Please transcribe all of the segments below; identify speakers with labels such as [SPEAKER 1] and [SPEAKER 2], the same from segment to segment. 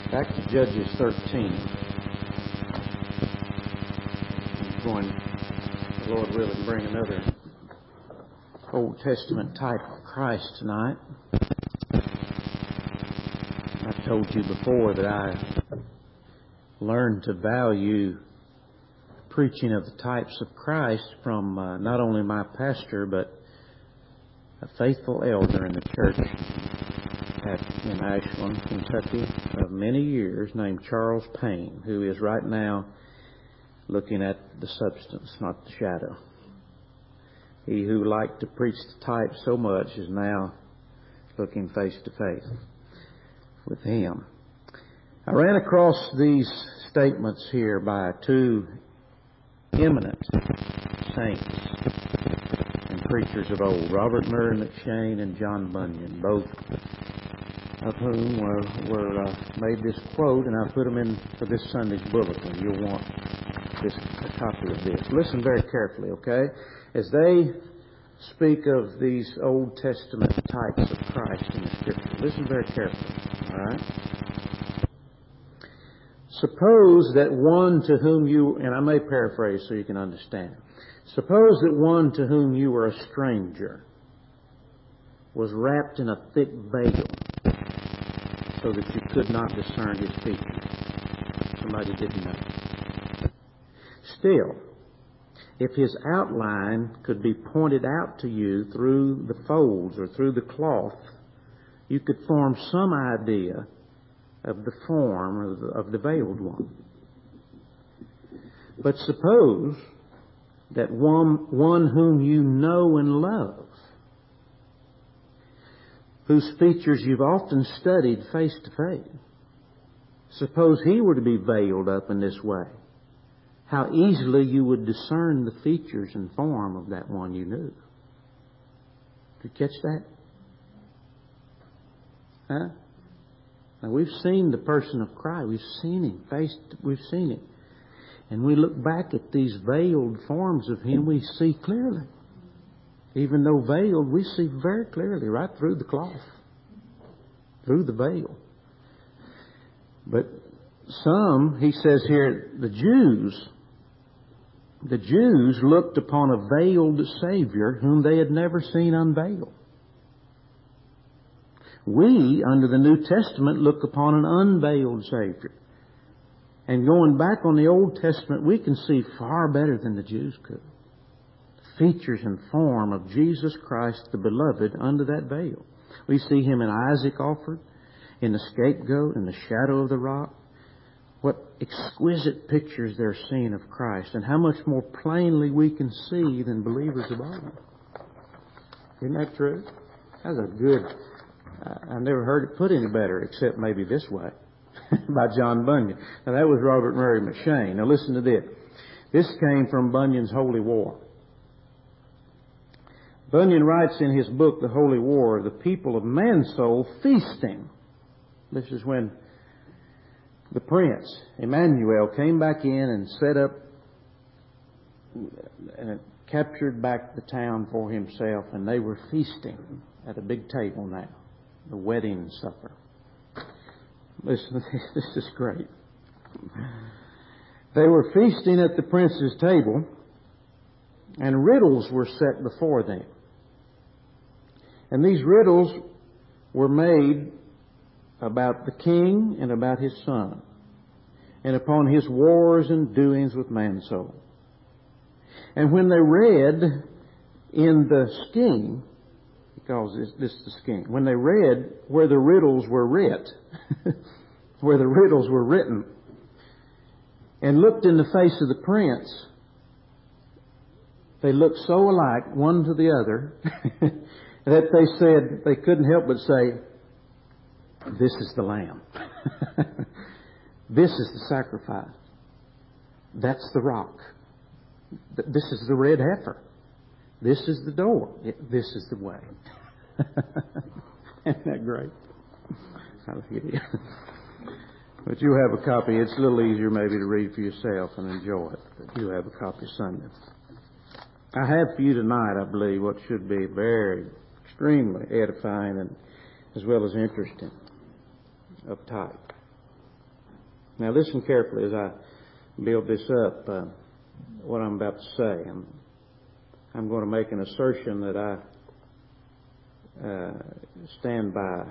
[SPEAKER 1] Back to Judges 13. I'm going, the Lord willing, bring another Old Testament type of Christ tonight. I've told you before that I learned to value preaching of the types of Christ from not only my pastor, but a faithful elder in the church in Ashland, Kentucky, of many years, named Charles Payne, who is right now looking at the substance, not the shadow. He who liked to preach the type so much is now looking face to face with him. I ran across these statements here by two eminent saints and preachers of old, Robert Murray M'Cheyne and John Bunyan, both of whom were made this quote, and I put them in for this Sunday's bulletin. You'll want a copy of this. Listen very carefully, okay? As they speak of these Old Testament types of Christ in the Scripture, listen very carefully, all right? Suppose that one to whom you, and I may paraphrase so you can understand, suppose that one to whom you were a stranger was wrapped in a thick veil so that you could not discern his features. Somebody didn't know. Still, if his outline could be pointed out to you through the folds or through the cloth, you could form some idea of the form of the veiled one. But suppose that one whom you know and love, whose features you've often studied face to face, suppose he were to be veiled up in this way, how easily you would discern the features and form of that one you knew. Did you catch that? Huh? Now, we've seen the person of Christ. We've seen him. We've seen him. And we look back at these veiled forms of him, we see clearly. Even though veiled, we see very clearly right through the cloth, through the veil. But some, he says here, the Jews looked upon a veiled Savior whom they had never seen unveiled. We, under the New Testament, look upon an unveiled Savior. And going back on the Old Testament, we can see far better than the Jews could the features and form of Jesus Christ, the beloved, under that veil. We see him in Isaac offered, in the scapegoat, in the shadow of the rock. What exquisite pictures they're seeing of Christ, and how much more plainly we can see than believers of old. Isn't that true? That's a good... I've never heard it put any better, except maybe this way, by John Bunyan. Now, that was Robert Murray M'Cheyne. Now, listen to this. This came from Bunyan's Holy War. Bunyan writes in his book, The Holy War, the people of Mansoul feasting. This is when the prince, Emmanuel, came back in and set up and captured back the town for himself, and they were feasting at a big table now. The wedding supper. Listen, this is great. They were feasting at the prince's table, and riddles were set before them. And these riddles were made about the king and about his son, and upon his wars and doings with Mansoul. And when they read in the scheme, because this is the scheme. When they read where the riddles were writ, where the riddles were written, and looked in the face of the prince, they looked so alike, one to the other, that they said, they couldn't help but say, this is the lamb. This is the sacrifice. That's the rock. This is the red heifer. This is the door. This is the way. Isn't that great? Hallelujah. But you have a copy. It's a little easier maybe to read for yourself and enjoy it. But you have a copy Sunday. I have for you tonight, I believe, what should be very, extremely edifying and as well as interesting of type. Now listen carefully as I build this up, what I'm about to say. I'm going to make an assertion that I stand by.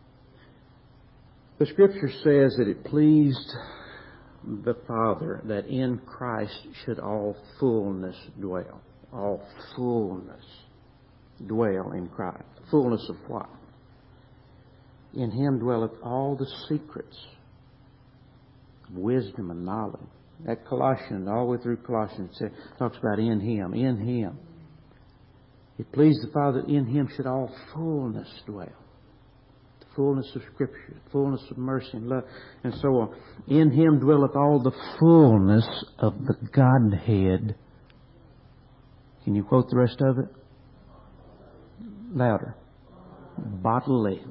[SPEAKER 1] The Scripture says that it pleased the Father that in Christ should all fullness dwell. All fullness dwell in Christ. Fullness of what? In Him dwelleth all the secrets of wisdom and knowledge. That Colossians, all the way through Colossians, it talks about in Him. In Him. It pleased the Father that in Him should all fullness dwell. The fullness of Scripture, the fullness of mercy and love, and so on. In Him dwelleth all the fullness of the Godhead. Can you quote the rest of it? Louder. Bodily.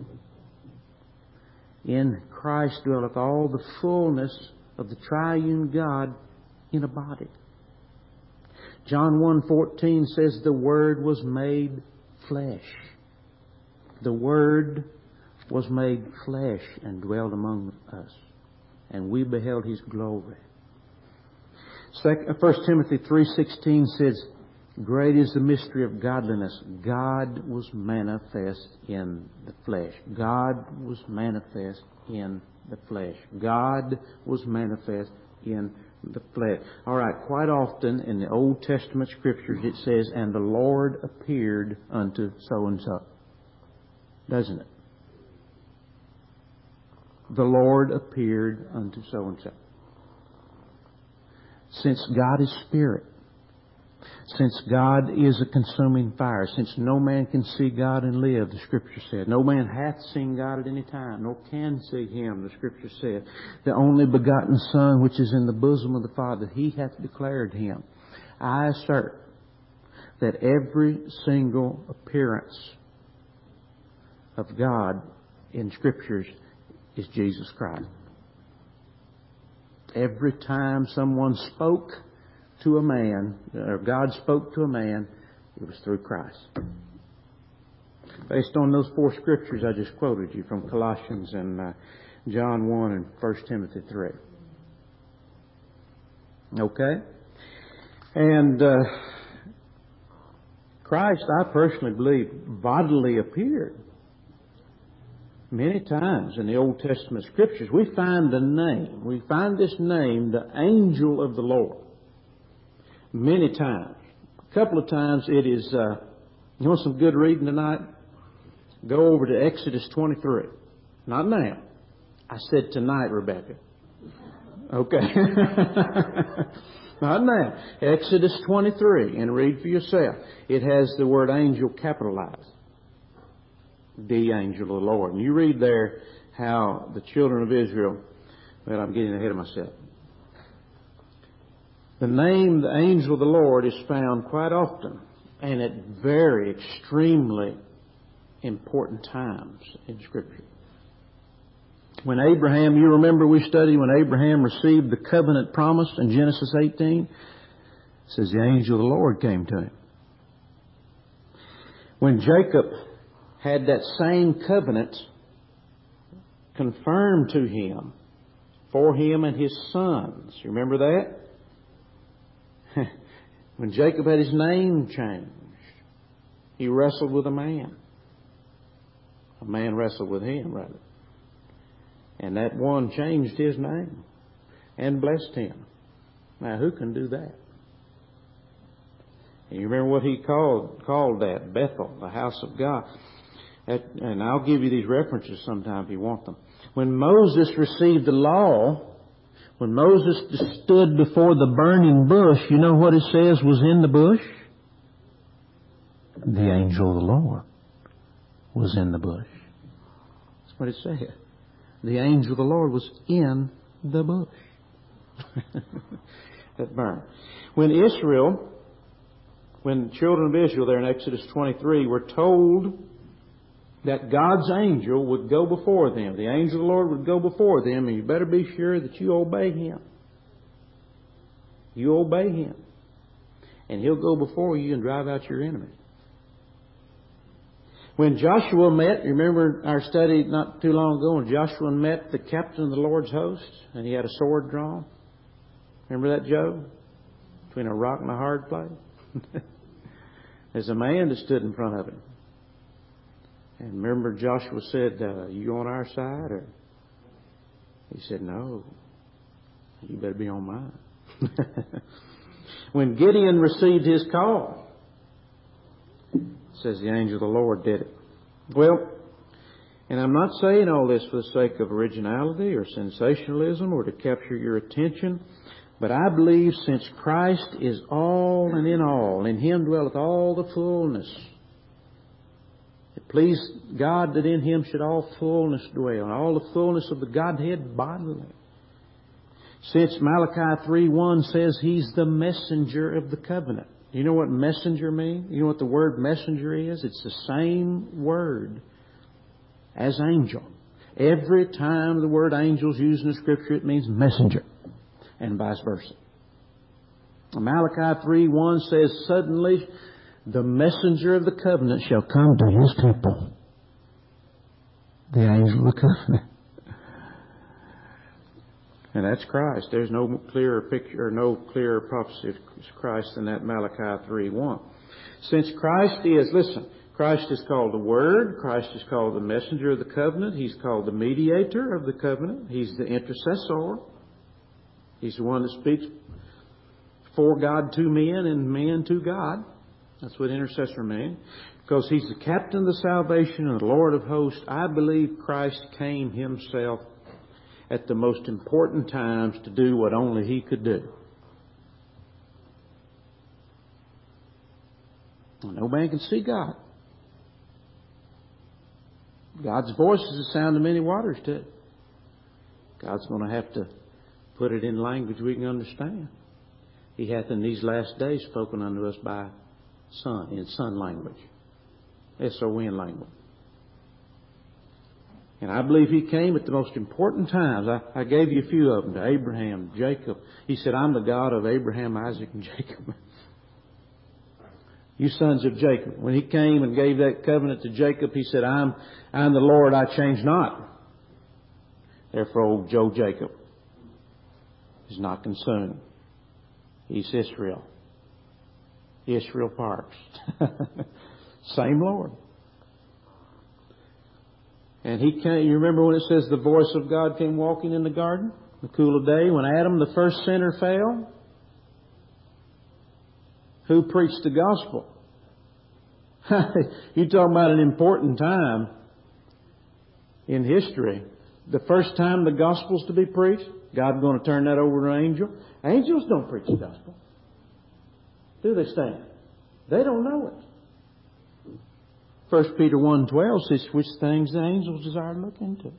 [SPEAKER 1] In Christ dwelleth all the fullness of the triune God in a body. John 1:14 says the Word was made flesh. The Word was made flesh and dwelled among us. And we beheld His glory. 1 Timothy 3:16 says, great is the mystery of godliness. God was manifest in the flesh. God was manifest in the flesh. God was manifest in the flesh. All right, quite often in the Old Testament Scriptures it says, and the Lord appeared unto so-and-so. Doesn't it? The Lord appeared unto so-and-so. Since God is Spirit, since God is a consuming fire, since no man can see God and live, the Scripture said. No man hath seen God at any time, nor can see Him, the Scripture said. The only begotten Son, which is in the bosom of the Father, He hath declared Him. I assert that every single appearance of God in Scriptures is Jesus Christ. Every time someone spoke to a man, or God spoke to a man, it was through Christ. Based on those 4 Scriptures I just quoted you from Colossians and John 1 and 1 Timothy 3. Okay? And Christ, I personally believe, bodily appeared many times in the Old Testament Scriptures. We find the name. We find this name, the angel of the Lord. Many times. A couple of times it is, you want some good reading tonight? Go over to Exodus 23. Not now. I said tonight, Rebecca. Okay. Not now. Exodus 23 and read for yourself. It has the word angel capitalized. The angel of the Lord. And you read there how the children of Israel, well, I'm getting ahead of myself. The name, the angel of the Lord, is found quite often and at very extremely important times in Scripture. When Abraham, you remember we studied when Abraham received the covenant promise in Genesis 18? It says the angel of the Lord came to him. When Jacob had that same covenant confirmed to him for him and his sons. You remember that? When Jacob had his name changed, he wrestled with a man. A man wrestled with him, rather. And that one changed his name and blessed him. Now, who can do that? And you remember what he called that? Bethel, the house of God. And I'll give you these references sometime if you want them. When Moses received the law, when Moses stood before the burning bush, you know what it says was in the bush? The angel of the Lord was in the bush. That's what it said. The angel of the Lord was in the bush. That burned. When the children of Israel there in Exodus 23 were told that God's angel would go before them. The angel of the Lord would go before them, and you better be sure that you obey Him. You obey Him. And He'll go before you and drive out your enemies. When Joshua met, you remember our study not too long ago, when Joshua met the captain of the Lord's host and he had a sword drawn? Remember that, Joe? Between a rock and a hard place? There's a man that stood in front of him. And remember Joshua said, you on our side? Or he said, no, you better be on mine. When Gideon received his call, it says the angel of the Lord did it. Well, and I'm not saying all this for the sake of originality or sensationalism or to capture your attention, but I believe since Christ is all and in all, in Him dwelleth all the fullness. It pleased God that in Him should all fullness dwell, and all the fullness of the Godhead bodily. Since Malachi 3:1 says He's the messenger of the covenant. You know what messenger means? You know what the word messenger is? It's the same word as angel. Every time the word angel is used in the Scripture, it means messenger, and vice versa. Malachi 3:1 says, suddenly the messenger of the covenant shall come to His people. The angel of the covenant. And that's Christ. There's no clearer picture or no clearer prophecy of Christ than that Malachi 3:1. Since Christ is called the Word. Christ is called the messenger of the covenant. He's called the mediator of the covenant. He's the intercessor. He's the one that speaks for God to men and men to God. That's what intercessor means. Because He's the captain of the salvation and the Lord of hosts, I believe Christ came Himself at the most important times to do what only He could do. No man can see God. God's voice is the sound of many waters too. God's going to have to put it in language we can understand. He hath in these last days spoken unto us by Son, in Son language. S-O-N language. And I believe He came at the most important times. I gave you a few of them, to Abraham, Jacob. He said, I'm the God of Abraham, Isaac, and Jacob. You sons of Jacob. When He came and gave that covenant to Jacob, He said, I'm the Lord, I change not. Therefore, old Joe Jacob is not consumed. He's Israel. Israel Parks. Same Lord. And He came, you remember when it says the voice of God came walking in the garden? The cool of day, when Adam, the first sinner, fell? Who preached the gospel? You're talking about an important time in history. The first time the gospel's to be preached, God's going to turn that over to an angel. Angels don't preach the gospel. Do they, Stan? They don't know it. 1 Peter 1:12 says, which things the angels desire to look into.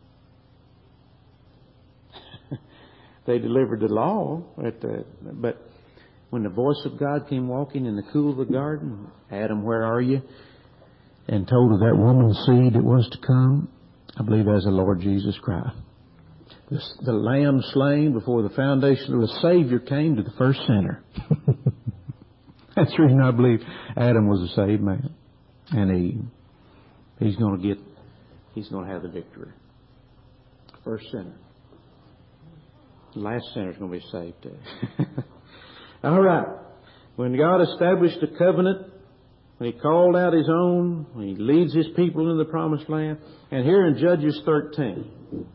[SPEAKER 1] They delivered the law, but when the voice of God came walking in the cool of the garden, Adam, where are you? And told of that woman's seed that was to come, I believe as the Lord Jesus Christ. The lamb slain before the foundation of the Savior came to the first sinner. That's the reason I believe Adam was a saved man. And he's going to have the victory. First sinner. The last sinner is going to be saved too. All right. When God established the covenant, when He called out His own, when He leads His people into the promised land, and here in Judges 13,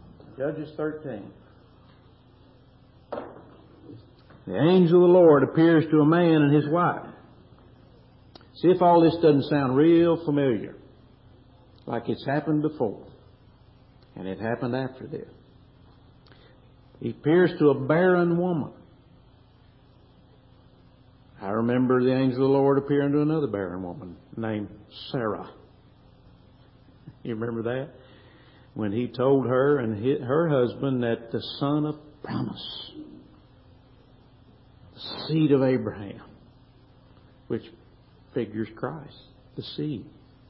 [SPEAKER 1] the angel of the Lord appears to a man and his wife. See if all this doesn't sound real familiar, like it's happened before, and it happened after this. He appears to a barren woman. I remember the angel of the Lord appearing to another barren woman named Sarah. You remember that? When He told her and her husband that the son of promise, the seed of Abraham, which figures Christ, the seed.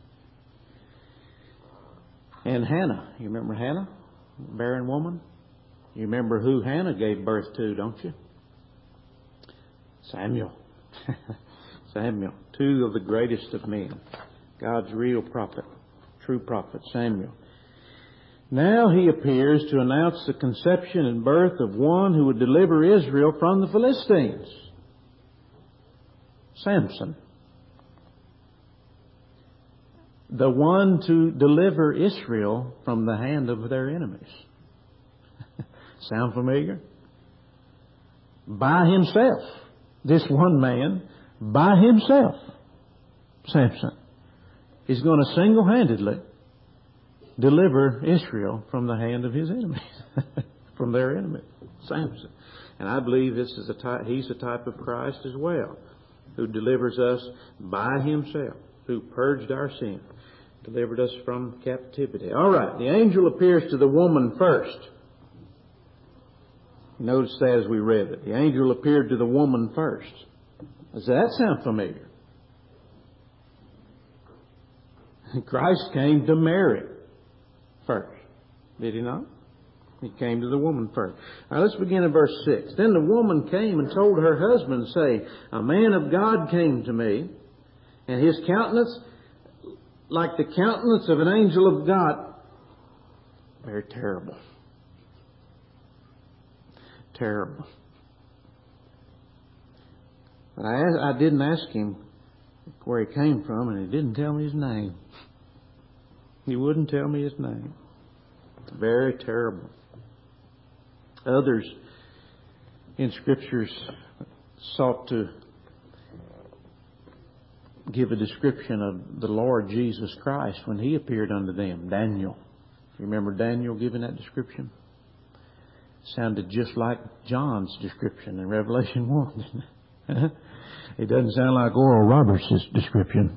[SPEAKER 1] And Hannah, you remember Hannah, barren woman? You remember who Hannah gave birth to, don't you? Samuel. Samuel, two of the greatest of men. God's real prophet, true prophet, Samuel. Now he appears to announce the conception and birth of one who would deliver Israel from the Philistines. Samson. The one to deliver Israel from the hand of their enemies. Sound familiar? By himself. This one man, by himself, Samson, is going to single-handedly deliver Israel from the hand of his enemies. From their enemy, Samson. And I believe this is he's a type of Christ as well, who delivers us by himself, who purged our sin, delivered us from captivity. All right, the angel appears to the woman first. Notice that as we read it. The angel appeared to the woman first. Does that sound familiar? Christ came to Mary first. Did he not? He came to the woman first. Now let's begin in verse 6. Then the woman came and told her husband, saying, a man of God came to me, and his countenance like the countenance of an angel of God. Very terrible. Terrible. But I didn't ask him where he came from, and he didn't tell me his name. He wouldn't tell me his name. Very terrible. Others in Scriptures sought to give a description of the Lord Jesus Christ when He appeared unto them. Daniel. You remember Daniel giving that description? Sounded just like John's description in Revelation 1, didn't it? It doesn't sound like Oral Roberts' description.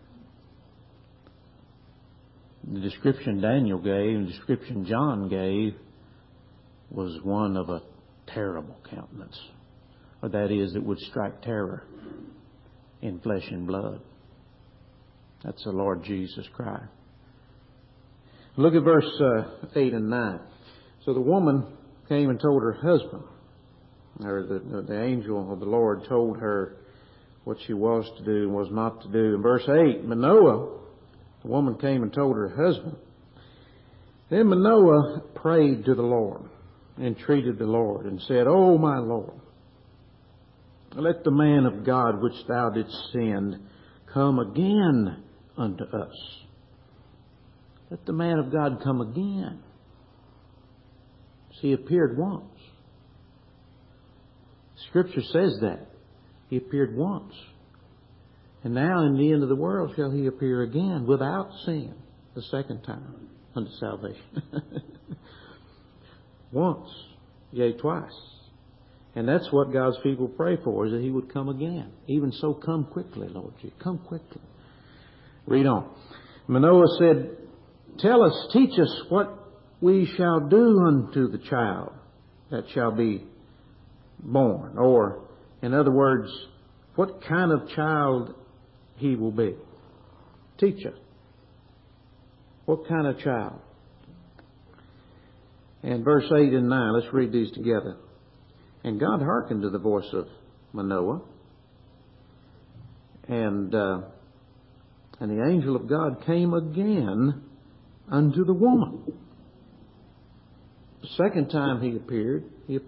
[SPEAKER 1] The description Daniel gave and the description John gave was one of a terrible countenance. Or that is, it would strike terror in flesh and blood. That's the Lord Jesus Christ. Look at verse 8 and 9. So the woman came and told her husband, or the angel of the Lord told her what she was to do and was not to do. In verse 8, Manoah, the woman came and told her husband. Then Manoah prayed to the Lord, entreated the Lord, and said, O my Lord, let the man of God which thou didst send come again unto us. Let the man of God come again. See, he appeared once. Scripture says that. He appeared once. And now in the end of the world shall he appear again without sin, the second time unto salvation. Once, yea, twice. And that's what God's people pray for, is that he would come again. Even so, come quickly, Lord Jesus. Come quickly. Read on. Manoah said, tell us, teach us what we shall do unto the child that shall be born. Or, in other words, what kind of child he will be. Teach us. What kind of child? And verse 8 and 9, let's read these together. And God hearkened to the voice of Manoah. And the angel of God came again unto the woman. The second time he appeared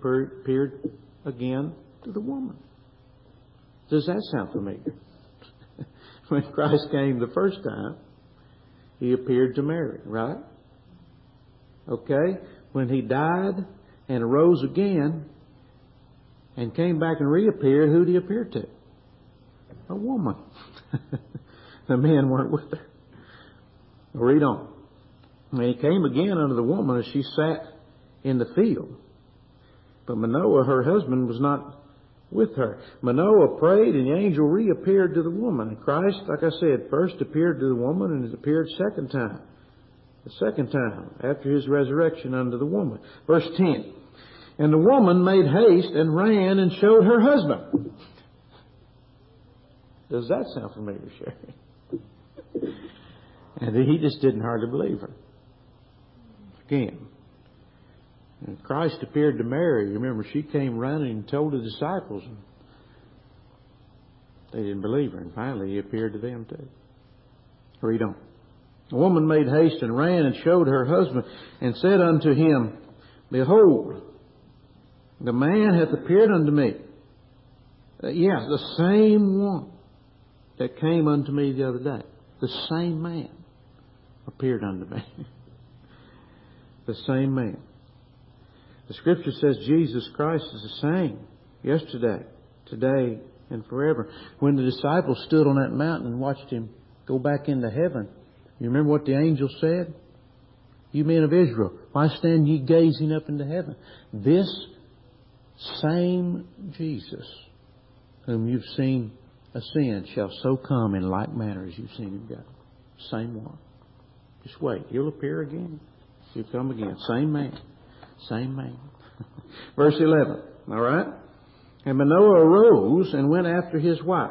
[SPEAKER 1] again to the woman. Does that sound familiar? When Christ came the first time, he appeared to Mary, right? Okay? When he died and arose again and came back and reappeared, who did he appear to? A woman. The men weren't with her. Read on. And he came again unto the woman as she sat in the field. But Manoah, her husband, was not with her. Manoah prayed, and the angel reappeared to the woman. And Christ, like I said, first appeared to the woman, and it appeared second time. The second time, after his resurrection unto the woman. Verse 10. And the woman made haste and ran and showed her husband. Does that sound familiar, Sherry? And he just didn't hardly believe her. Again. And Christ appeared to Mary. You remember, she came running and told the disciples. And they didn't believe her. And finally, he appeared to them too. Read on. The woman made haste and ran and showed her husband and said unto him, Behold, the man hath appeared unto me. The same one that came unto me the other day. The same man appeared unto me. The same man. The Scripture says Jesus Christ is the same yesterday, today, and forever. When the disciples stood on that mountain and watched Him go back into heaven, you remember what the angel said? You men of Israel, why stand ye gazing up into heaven? This same Jesus whom you've seen ascend shall so come in like manner as you've seen Him go. Same one. Just wait. He'll appear again. He'll come again. Same man. Same man. Verse 11. All right? And Manoah arose and went after his wife.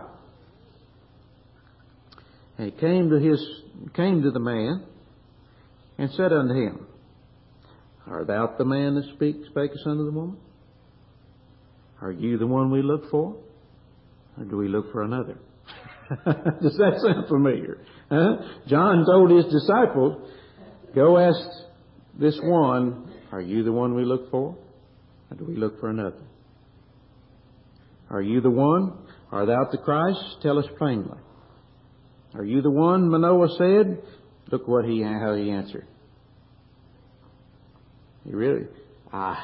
[SPEAKER 1] And he came to the man and said unto him, Art thou the man that spakest unto the woman? Are you the one we look for? Or do we look for another? Does that sound familiar? Huh? John told his disciples, Go ask this one, Are you the one we look for? Or do we look for another? Are you the one? Art thou the Christ? Tell us plainly. Are you the one? Manoah said. Look how he answered. He really, I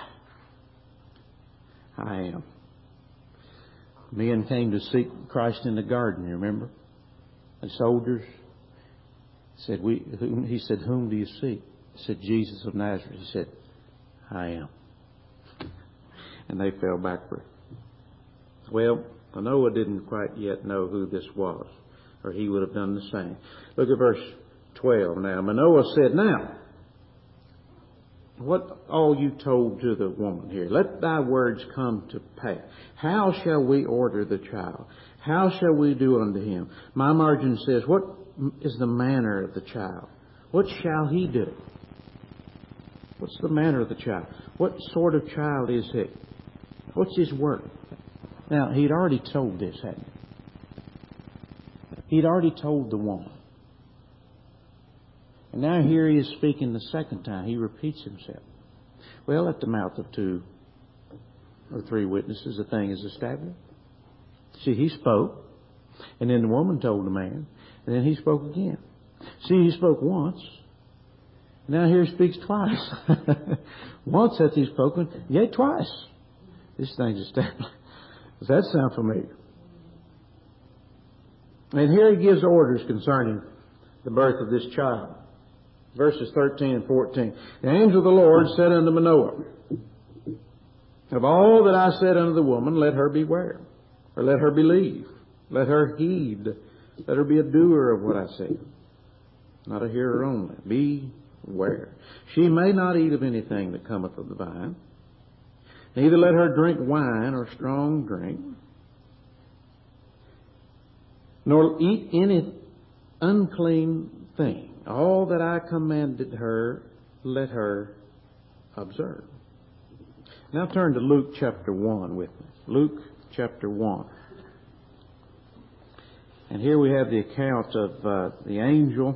[SPEAKER 1] am. Men came to seek Christ in the garden, you remember? The soldiers said, he said, Whom do you seek? He said, Jesus of Nazareth. He said, I am. And they fell backward. Well, Manoah didn't quite yet know who this was, or he would have done the same. Look at verse 12 now. Manoah said, Now, what all you told to the woman here, let thy words come to pass. How shall we order the child? How shall we do unto him? My margin says, What is the manner of the child? What shall he do? What's the manner of the child? What sort of child is he? What's his work? Now, he'd already told this, hadn't he? He'd already told the woman. And now here he is speaking the second time. He repeats himself. Well, at the mouth of 2 or 3 witnesses, the thing is established. See, he spoke, and then the woman told the man, and then he spoke again. See, he spoke once. Now here he speaks twice. Once hath he spoken, yea, twice. This thing's established. Does that sound familiar? And here he gives orders concerning the birth of this child. Verses 13 and 14. The angel of the Lord said unto Manoah, Of all that I said unto the woman, let her beware, or let her believe, let her heed, let her be a doer of what I say, not a hearer only. Beware. She may not eat of anything that cometh of the vine, neither let her drink wine or strong drink, nor eat any unclean thing. All that I commanded her, let her observe. Now turn to Luke chapter 1 with me. Luke chapter 1. And here we have the account of the angel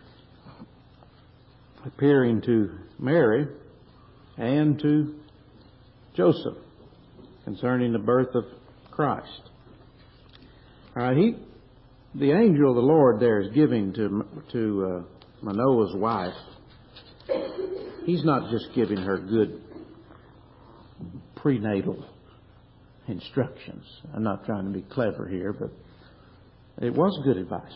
[SPEAKER 1] appearing to Mary and to Joseph concerning the birth of Christ. All right, the angel of the Lord there is giving to Manoah's wife. He's not just giving her good prenatal instructions. I'm not trying to be clever here, but it was good advice.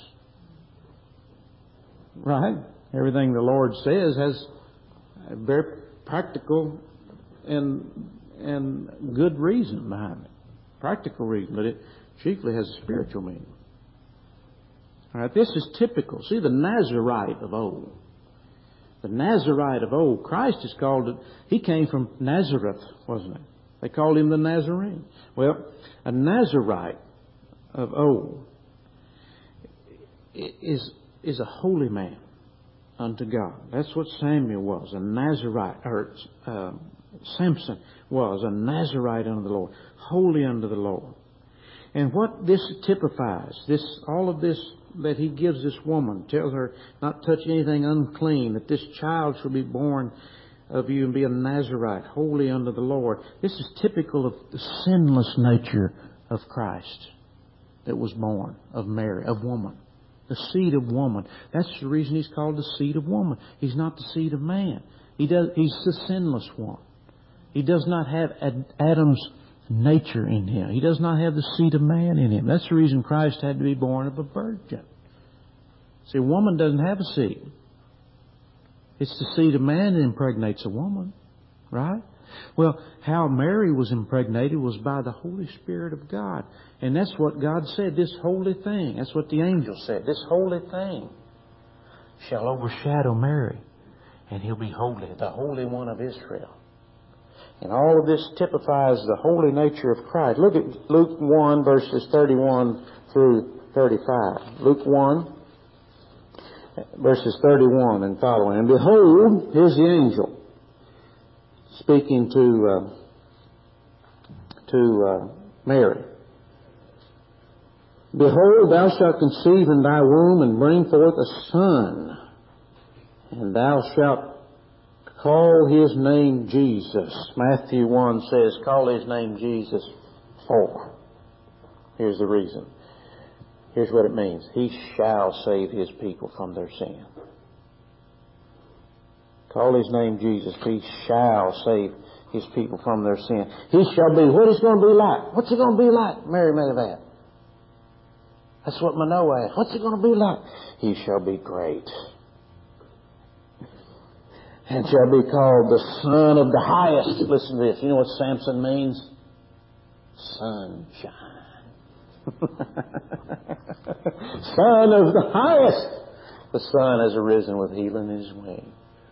[SPEAKER 1] Right? Everything the Lord says has a very practical and good reason behind it. Practical reason, but it chiefly has a spiritual meaning. All right, this is typical. See, the Nazarite of old. The Nazarite of old. Christ is called, he came from Nazareth, wasn't it? They called him the Nazarene. Well, a Nazarite of old is a holy man unto God. That's what Samuel was, a Nazarite, or Samson was, a Nazarite unto the Lord, holy unto the Lord. And what this typifies, all of this that He gives this woman, tells her not to touch anything unclean, that this child shall be born of you and be a Nazarite, holy unto the Lord. This is typical of the sinless nature of Christ that was born of Mary, of woman. The seed of woman. That's the reason He's called the seed of woman. He's not the seed of man. He's the sinless one. He does not have Adam's nature in Him. He does not have the seed of man in Him. That's the reason Christ had to be born of a virgin. See, a woman doesn't have a seed. It's the seed of man that impregnates a woman. Right? Well, how Mary was impregnated was by the Holy Spirit of God. And that's what God said, this holy thing. That's what the angel said. This holy thing shall overshadow Mary. And He'll be holy, the Holy One of Israel. And all of this typifies the holy nature of Christ. Look at Luke 1, verses 31 through 35. Luke 1, verses 31 and following. And behold, here's the angel speaking to Mary. Behold, thou shalt conceive in thy womb and bring forth a son, and thou shalt call his name Jesus. Matthew 1 says, call his name Jesus for. Here's the reason. Here's what it means. He shall save His people from their sin. Call His name Jesus. He shall save His people from their sin. He shall be. What is going to be like? What's He going to be like? Mary made of that. That's what Manoah asked. What's He going to be like? He shall be great. And shall be called the Son of the Highest. Listen to this. You know what Samson means? Sunshine. Son of the Highest. The sun has arisen with healing in His wing.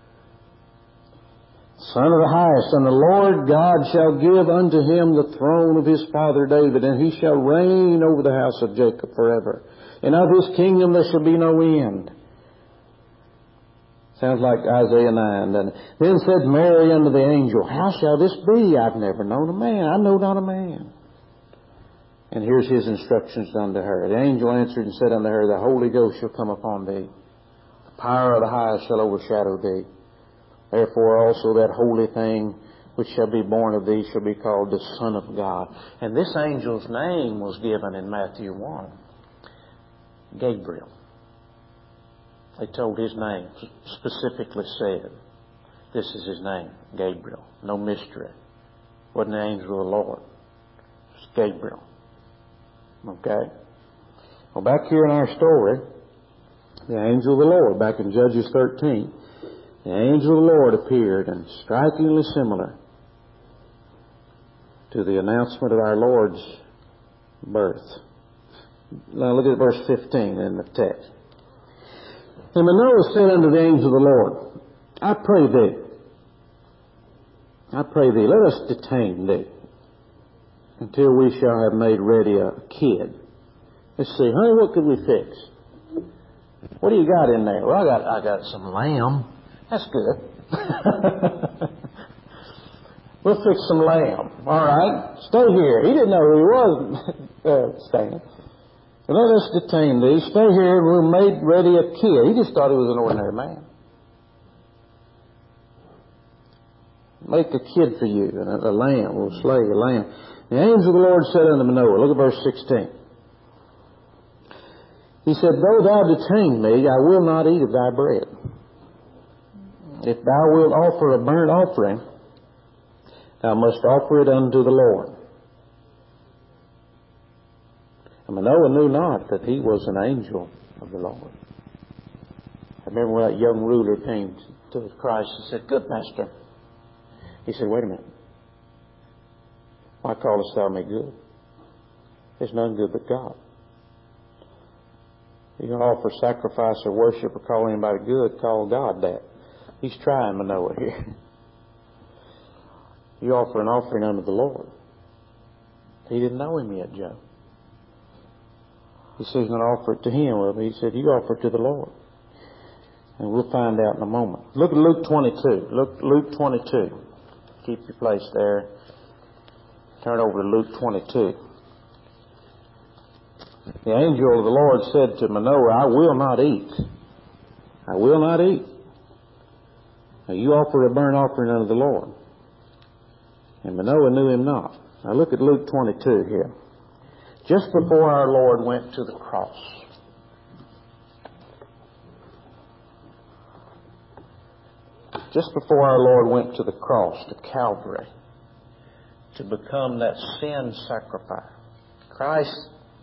[SPEAKER 1] Son of the Highest, and the Lord God shall give unto Him the throne of His father David, and He shall reign over the house of Jacob forever. And of His kingdom there shall be no end. Sounds like Isaiah 9, doesn't it? Then said Mary unto the angel, how shall this be? I've never known a man. I know not a man. And here's His instructions unto her. The angel answered and said unto her, the Holy Ghost shall come upon thee. The power of the Highest shall overshadow thee. Therefore also that holy thing which shall be born of thee shall be called the Son of God. And this angel's name was given in Matthew 1. Gabriel. They told his name, specifically said, this is his name, Gabriel. No mystery. Wasn't the angel of the Lord. It's Gabriel. Okay? Well, back here in our story, the angel of the Lord, back in Judges 13, the angel of the Lord appeared, and strikingly similar to the announcement of our Lord's birth. Now look at verse 15 in the text. And Manoah said unto the angel of the Lord, I pray thee, let us detain thee until we shall have made ready a kid. Let's see, honey, what could we fix? What do you got in there? Well, I got some lamb. That's good. We'll fix some lamb. All right, stay here. He didn't know who he was staying. Let us detain thee. Stay here, and we'll make ready a kid. He just thought he was an ordinary man. Make a kid for you, and a lamb. We'll slay a lamb. The angel of the Lord said unto Manoah, look at verse 16. He said, though thou detain me, I will not eat of thy bread. If thou wilt offer a burnt offering, thou must offer it unto the Lord. And Manoah knew not that he was an angel of the Lord. I remember when that young ruler came to Christ and said, good master. He said, wait a minute. Why callest thou me good? There's none good but God. You can offer sacrifice or worship or call anybody good, call God that. He's trying Manoah here. You offer an offering unto the Lord. He didn't know Him yet, Joe. He said he's going to offer it to Him. Well, he said, you offer it to the Lord. And we'll find out in a moment. Look at Luke 22. Look, Luke 22. Keep your place there. Turn over to Luke 22. The angel of the Lord said to Manoah, I will not eat. I will not eat. Now you offer a burnt offering unto the Lord. And Manoah knew him not. Now look at Luke 22 here. Just before our Lord went to the cross. Just before our Lord went to the cross, to Calvary, to become that sin sacrifice, Christ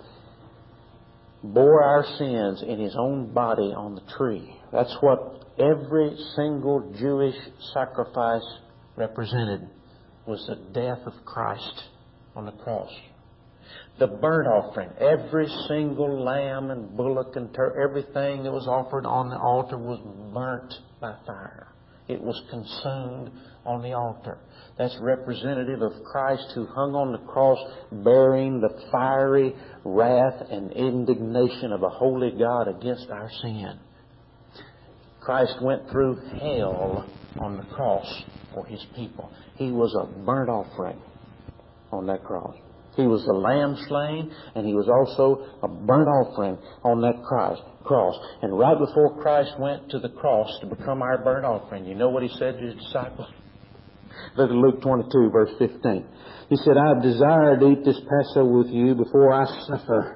[SPEAKER 1] bore our sins in His own body on the tree. That's what every single Jewish sacrifice represented, was the death of Christ on the cross. The burnt offering, every single lamb and bullock and everything that was offered on the altar was burnt by fire. It was consumed on the altar. That's representative of Christ who hung on the cross bearing the fiery wrath and indignation of a holy God against our sin. Christ went through hell on the cross for His people. He was a burnt offering on that cross. He was the lamb slain, and He was also a burnt offering on that cross. And right before Christ went to the cross to become our burnt offering, you know what He said to His disciples? Look at Luke 22, verse 15. He said, I have desired to eat this Passover with you before I suffer.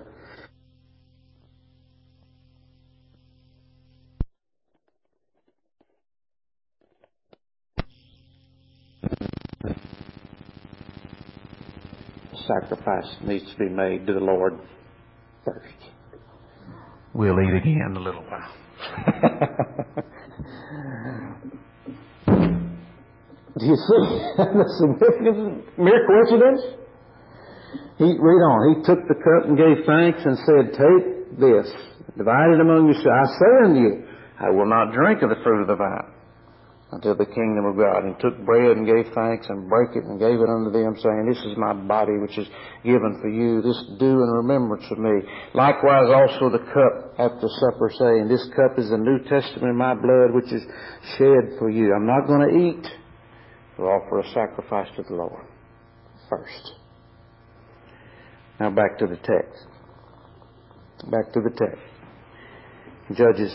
[SPEAKER 1] Sacrifice needs to be made to the Lord first. We'll eat again in a little while. Do you see the significance, mere coincidence? Read on. He took the cup and gave thanks and said, take this, divide it among yourselves. I say unto you, I will not drink of the fruit of the vine until the kingdom of God. And he took bread and gave thanks and brake it and gave it unto them, saying, this is my body which is given for you. This do in remembrance of me. Likewise also the cup after supper, saying, this cup is the New Testament in my blood which is shed for you. I'm not going to eat. We'll offer a sacrifice to the Lord first. Now back to the text. Back to the text. Judges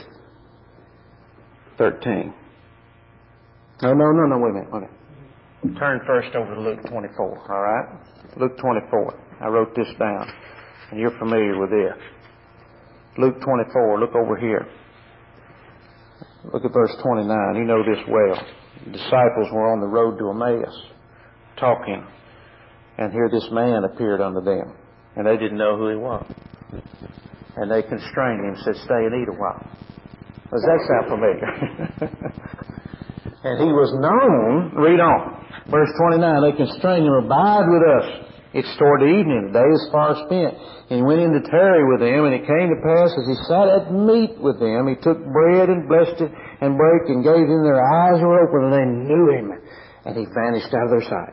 [SPEAKER 1] 13. No, wait a minute. Turn first over to Luke 24, all right? Luke 24. I wrote this down, and you're familiar with this. Luke 24, look over here. Look at verse 29. You know this well. The disciples were on the road to Emmaus, talking, and here this man appeared unto them, and they didn't know who he was. And they constrained him and said, stay and eat a while. Does that sound familiar? And he was known, read on, verse 29, they constrained him, abide with us. It's toward the evening, the day is far spent. And he went in to tarry with them, and it came to pass, as he sat at meat with them, he took bread and blessed it, and brake, and gave them. Their eyes were open, and they knew him, and he vanished out of their sight.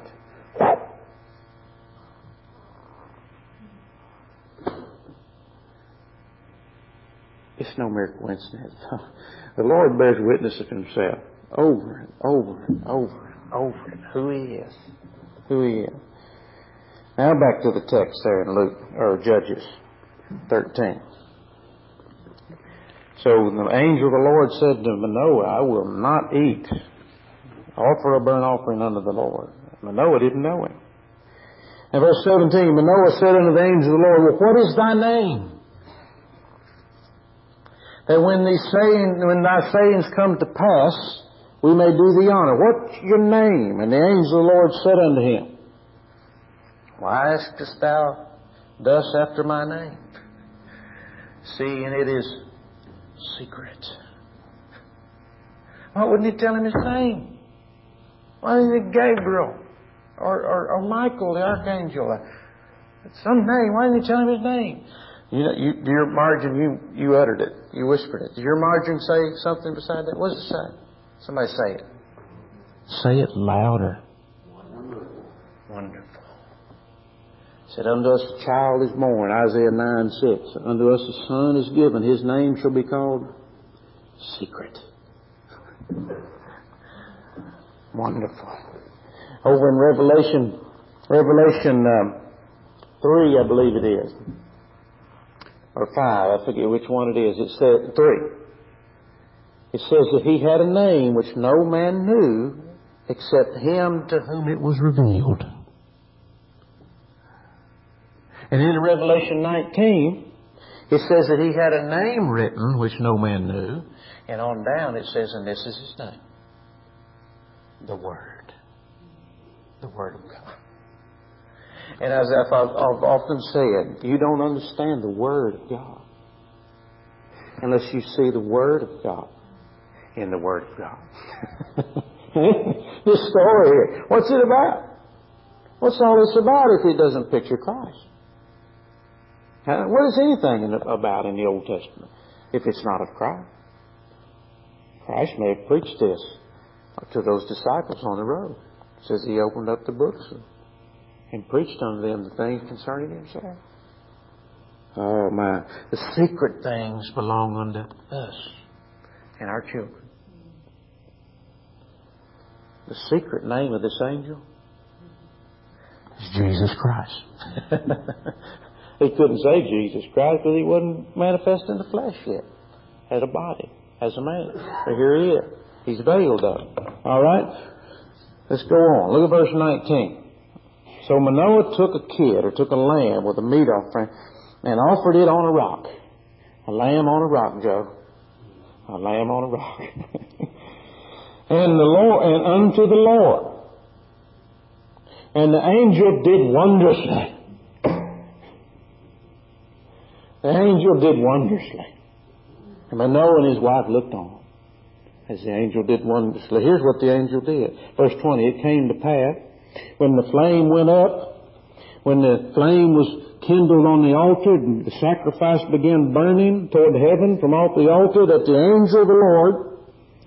[SPEAKER 1] It's no mere coincidence. The Lord bears witness of Himself over and over and over and over and who He is. Who He is. Now back to the text there in Judges 13. So the angel of the Lord said to Manoah, I will not eat. Offer a burnt offering unto the Lord. Manoah didn't know Him. In verse 17, Manoah said unto the angel of the Lord, well, what is thy name? That when thy sayings come to pass, we may do thee honor. What's your name? And the angel of the Lord said unto him, why askest thou thus after my name? See, and it is secret. Why wouldn't he tell him his name? Why didn't he Gabriel or Michael the archangel? Some name. Why didn't he tell him his name? Your margin, you uttered it. You whispered it. Did your margin say something beside that? What does it say? Somebody say it. Say it louder. Wonderful. It said, unto us a child is born, Isaiah 9:6. Unto us a son is given. His name shall be called Secret. Wonderful. Over in Revelation 3, I believe it is. or 5, I forget which one it is. It said 3. It says that he had a name which no man knew except him to whom it was revealed. And in Revelation 19, it says that he had a name written which no man knew. And on down it says, and this is his name. The Word. The Word of God. And as I've often said, you don't understand the Word of God unless you see the Word of God in the Word of God. This story here, what's it about? What's all this about if it doesn't picture Christ? What is anything about in the Old Testament if it's not of Christ? Christ may have preached this to those disciples on the road. It says he opened up the books and preached unto them the things concerning himself. Oh my, the secret things belong unto us and our children. The secret name of this angel is Jesus Christ. He couldn't say Jesus Christ because he wasn't manifest in the flesh yet, as a body, as a man. But here he is. He's veiled up. All right? Let's go on. Look at verse 19. So Manoah took a kid, or took a lamb with a meat offering, and offered it on a rock. A lamb on a rock, Joe. A lamb on a rock. and unto the Lord. And the angel did wondrously. The angel did wondrously. And Manoah and his wife looked on as the angel did wondrously. Here's what the angel did. Verse 20, it came to pass, when the flame went up, when the flame was kindled on the altar, and the sacrifice began burning toward heaven from off the altar, that the angel of the Lord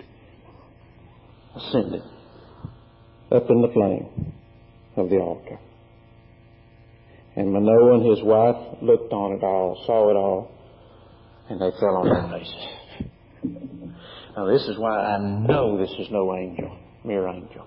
[SPEAKER 1] ascended up in the flame of the altar. And Manoah and his wife looked on it all, saw it all, and they fell on their faces. Now this is why I know this is no angel, mere angel.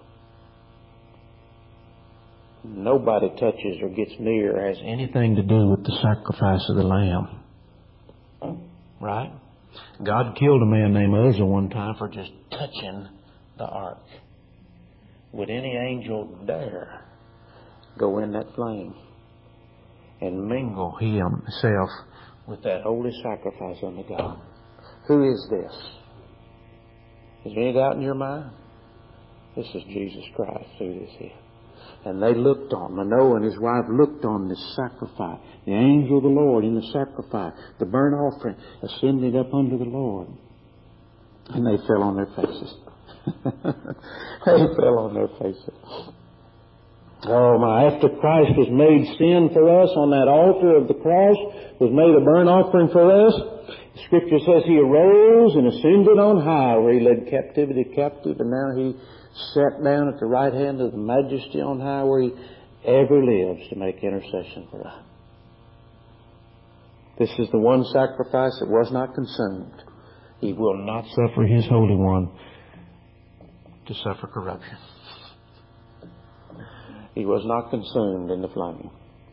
[SPEAKER 1] Nobody touches or gets near or has anything to do with the sacrifice of the lamb. Right? God killed a man named Uzzah one time for just touching the ark. Would any angel dare go in that flame and mingle himself with that holy sacrifice unto God? Who is this? Is there any doubt in your mind? This is Jesus Christ who this is. And they looked on, Manoah and his wife looked on this sacrifice. The angel of the Lord in the sacrifice, the burnt offering, ascended up unto the Lord. And they fell on their faces. They fell on their faces. Oh my, after Christ was made sin for us on that altar of the cross, was made a burnt offering for us, the Scripture says he arose and ascended on high, where he led captivity captive, and now he sat down at the right hand of the Majesty on high, where he ever lives to make intercession for us. This is the one sacrifice that was not consumed. He will not suffer his Holy One to suffer corruption. He was not consumed in the flame,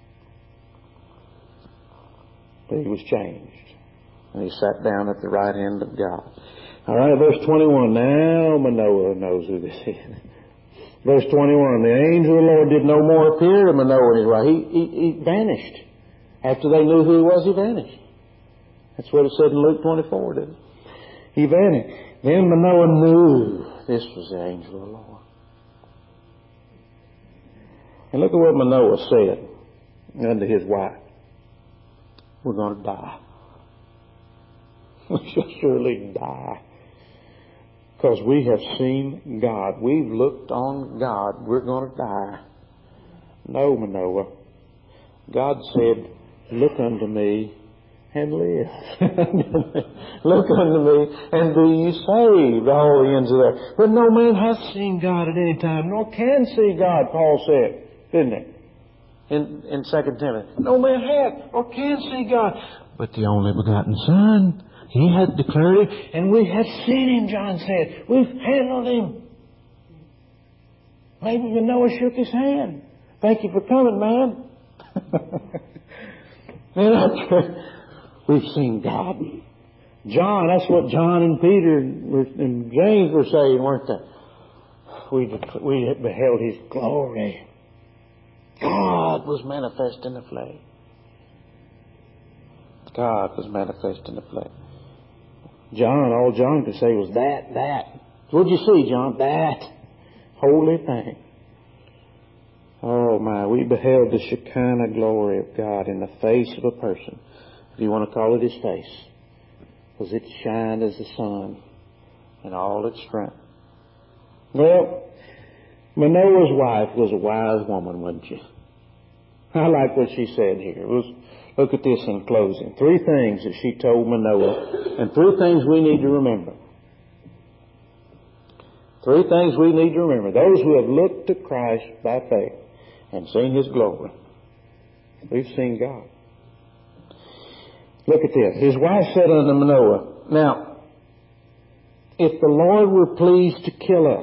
[SPEAKER 1] but he was changed. And he sat down at the right hand of God. All right, verse 21. Now Manoah knows who this is. Verse 21. The angel of the Lord did no more appear to Manoah and his wife. He vanished. After they knew who he was, he vanished. That's what it said in Luke 24, didn't it? He vanished. Then Manoah knew this was the angel of the Lord. And look at what Manoah said unto his wife. We're going to die. We shall surely die. Because we have seen God. We've looked on God. We're going to die. No, Manoah. God said, look unto me and live. Look unto me and be ye saved, all the ends of the earth. But no man hath seen God at any time, nor can see God, Paul said, didn't it? In 2 Timothy. No man hath or can see God, but the only begotten Son, he hath declared it, and we have seen him, John said. We've handled him. Maybe Manoah shook his hand. Thank you for coming, man. We've seen God. John, that's what John and Peter and James were saying, weren't they? We beheld His glory. God was manifest in the flesh. God was manifest in the flesh. John, all John could say was that. What'd you see, John? That holy thing. Oh my, we beheld the Shekinah glory of God in the face of a person. If you want to call it His face. Because it shined as the sun in all its strength. Well, Manoah's wife was a wise woman, wasn't she? I like what she said here. Look at this in closing. 3 things that she told Manoah, and 3 things we need to remember. 3 things we need to remember. Those who have looked to Christ by faith and seen His glory. We've seen God. Look at this. His wife said unto Manoah, now, if the Lord were pleased to kill us,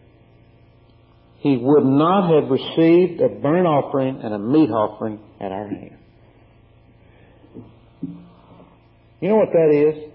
[SPEAKER 1] He would not have received a burnt offering and a meat offering at our hand. You know what that is?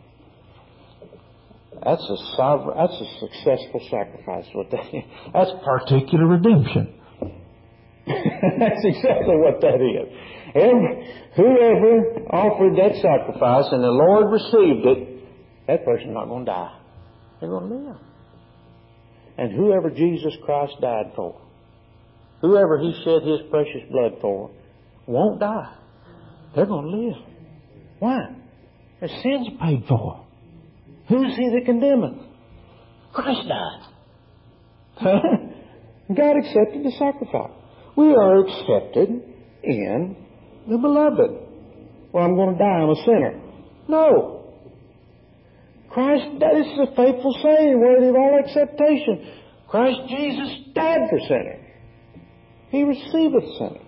[SPEAKER 1] That's a successful sacrifice. What that is. That's particular redemption. That's exactly what that is. Whoever offered that sacrifice and the Lord received it, that person's not going to die. They're going to live. And whoever Jesus Christ died for, whoever He shed His precious blood for, won't die. They're going to live. Why? Their sins are paid for. Who's He that condemneth? Christ died. God accepted the sacrifice. We are accepted in the Beloved. Well, I'm going to die, I'm a sinner. No. Christ, this is a faithful saying, worthy of all acceptation. Christ Jesus died for sinners. He receiveth sinners.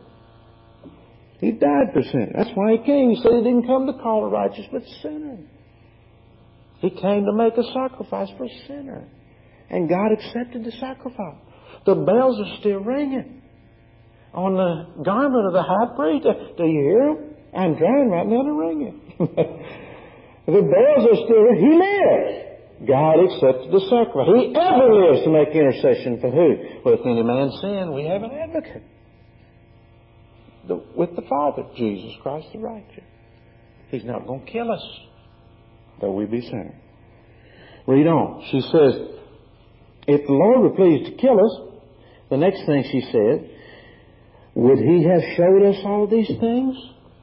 [SPEAKER 1] He died for sinners. That's why He came. He said He didn't come to call the righteous, but sinners. He came to make a sacrifice for a sinner. And God accepted the sacrifice. The bells are still ringing on the garment of the high priest. Do you hear them? I'm trying right now to ring it. The bells are still ringing. He lives. God accepted the sacrifice. He ever lives to make intercession for who? Well, if any man sin, we have an advocate with the Father, Jesus Christ the righteous. He's not going to kill us, though we be sinners. Read on. She says, if the Lord were pleased to kill us, the next thing she said, would He have showed us all these things?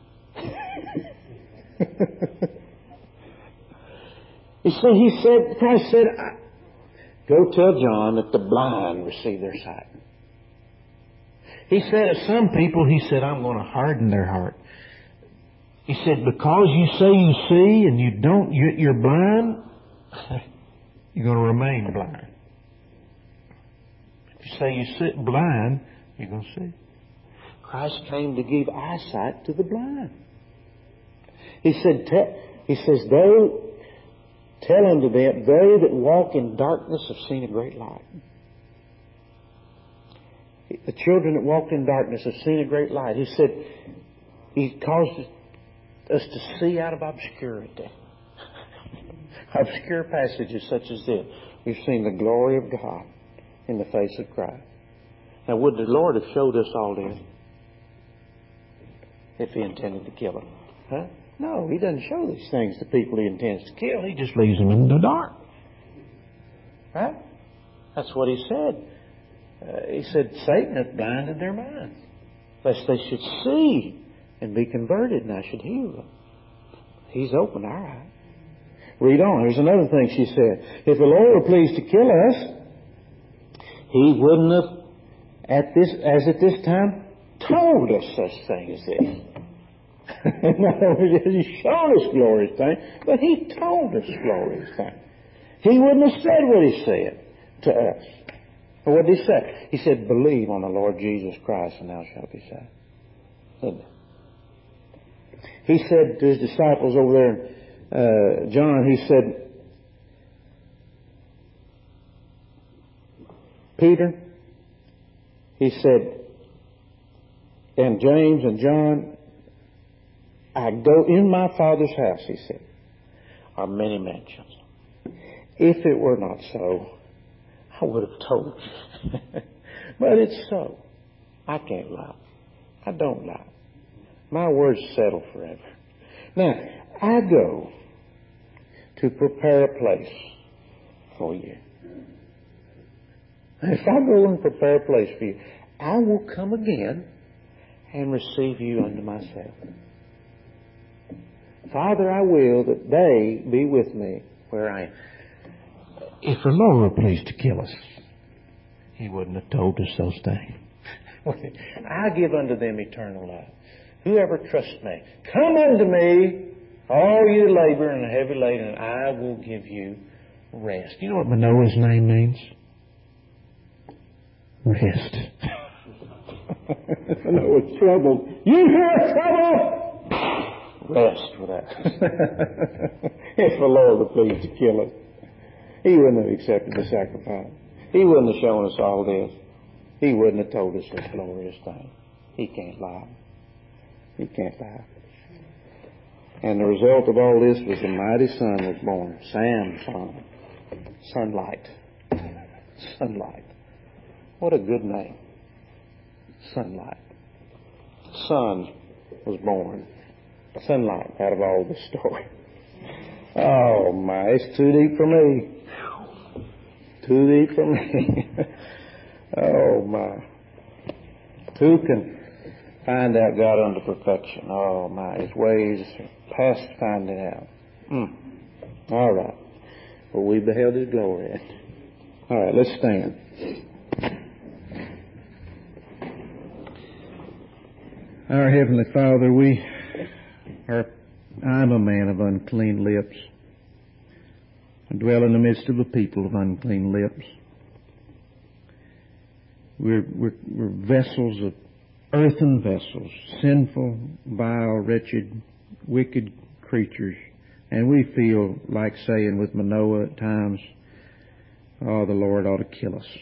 [SPEAKER 1] Christ said, go tell John that the blind receive their sight. He said of some people, He said, I'm going to harden their heart. He said, because you say you see and you don't, you're blind, you're going to remain blind. If you say you sit blind, you're going to see. Christ came to give eyesight to the blind. He says, tell unto them, they that walk in darkness have seen a great light. The children that walked in darkness have seen a great light. He said, He caused us to see out of obscurity. Obscure passages such as this. We've seen the glory of God in the face of Christ. Now, would the Lord have showed us all this if He intended to kill them? Huh? No, He doesn't show these things to people He intends to kill. He just leaves them in the dark. Right? That's what He said. He said, Satan hath blinded their minds, lest they should see and be converted, and I should heal them. He's opened our eyes. Read on. Here's another thing she said. If the Lord were pleased to kill He wouldn't have, at this time, told us such things as this. Not only has He shown us glorious things, but He told us glorious things. He wouldn't have said what He said to us. But what did He say? He said, believe on the Lord Jesus Christ and thou shalt be saved. Didn't He? He said to His disciples over there in John, He said, Peter, He said, and James and John, I go in my Father's house, he said, are many mansions. If it were not so, I would have told you. But it's so. I can't lie. I don't lie. My words settle forever. Now, I go to prepare a place for you. If I go and prepare a place for you, I will come again and receive you unto myself. Father, I will that they be with me where I am. If the Lord were pleased to kill us, he wouldn't have told us those things. I give unto them eternal life. Whoever trusts me, come unto me, all you labor and heavy laden, and I will give you rest. You know what Manoah's name means? Rest. Manoah's troubled. You hear trouble? Rest for that. If the Lord were pleased to kill us, he wouldn't have accepted the sacrifice. He wouldn't have shown us all this. He wouldn't have told us this glorious thing. He can't lie. He can't lie. And the result of all this was a mighty son was born. Sam's son. Sunlight. Sunlight. What a good name. Sunlight. Son was born. Sunlight out of all this story. Oh my, it's too deep for me. Too deep for me. Oh my. Who can find out God unto perfection? Oh my, his ways are past finding out. All right. Well, we beheld his glory. All right, let's stand. Our Heavenly Father, I'm a man of unclean lips. I dwell in the midst of a people of unclean lips. We're vessels of earthen vessels, sinful, vile, wretched, wicked creatures. And we feel like saying with Manoah at times, oh, the Lord ought to kill us.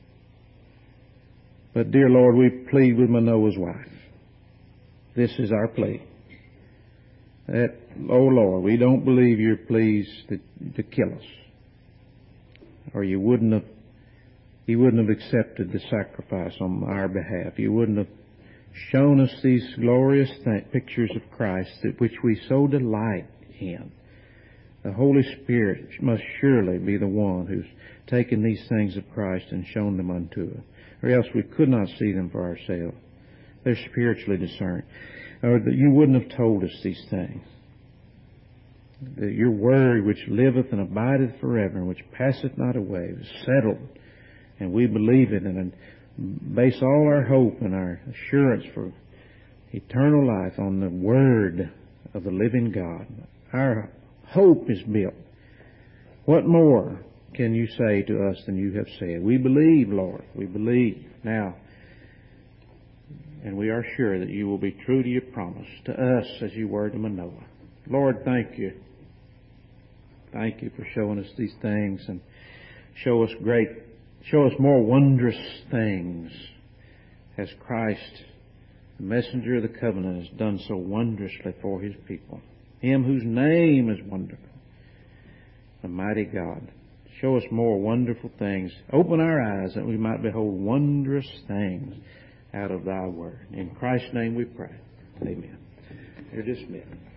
[SPEAKER 1] But dear Lord, we plead with Manoah's wife. This is our plea. That, oh Lord, we don't believe you're pleased to kill us. Or you wouldn't have accepted the sacrifice on our behalf. You wouldn't have shown us these glorious pictures of Christ which we so delight in. The Holy Spirit must surely be the one who's taken these things of Christ and shown them unto us, or else we could not see them for ourselves. They're spiritually discerned. Or that you wouldn't have told us these things. That your word which liveth and abideth forever and which passeth not away is settled. And we believe it and base all our hope and our assurance for eternal life on the word of the living God. Our hope is built. What more can you say to us than you have said? We believe, Lord. We believe. Now, and we are sure that you will be true to your promise to us as you were to Manoah. Lord, thank you. Thank you for showing us these things and show us more wondrous things as Christ, the messenger of the covenant, has done so wondrously for his people. Him whose name is wonderful, the mighty God. Show us more wonderful things. Open our eyes that we might behold wondrous things out of thy word. In Christ's name we pray. Amen. You're dismissed.